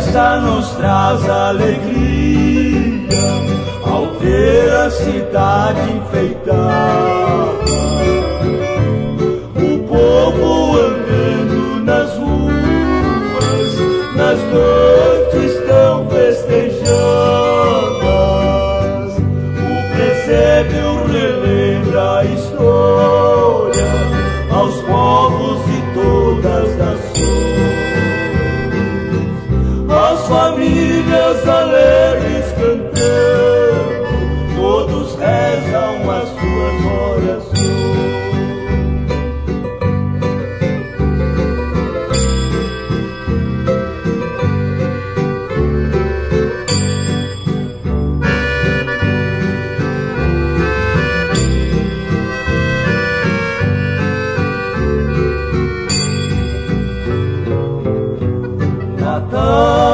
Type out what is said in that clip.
festa nos traz alegria ao ver a cidade enfeitada, o povo andando nas ruas, nas noites tão festejadas. O presépio relembra a história aos povos de todas as nações. As famílias alegres cantando, todos rezam as suas orações. Natal